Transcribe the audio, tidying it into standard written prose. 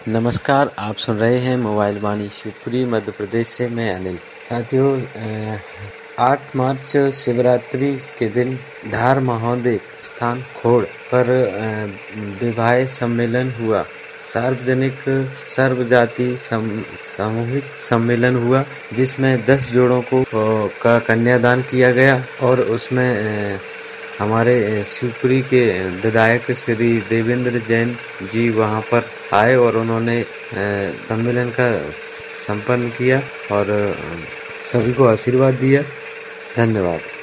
नमस्कार, आप सुन रहे हैं मोबाइल वाणी शिवपुरी मध्य प्रदेश से। मैं अनिल। साथियों, 8 मार्च शिवरात्रि के दिन धार महोदय स्थान खोड़ पर विवाह सम्मेलन हुआ। सार्वजनिक सर्वजाति सामूहिक सम्मेलन हुआ, जिसमें 10 जोड़ों का कन्यादान किया गया और उसमें हमारे शिवपुरी के विधायक श्री देवेंद्र जैन जी वहां पर आए और उन्होंने सम्मेलन का संपन्न किया और सभी को आशीर्वाद दिया। धन्यवाद।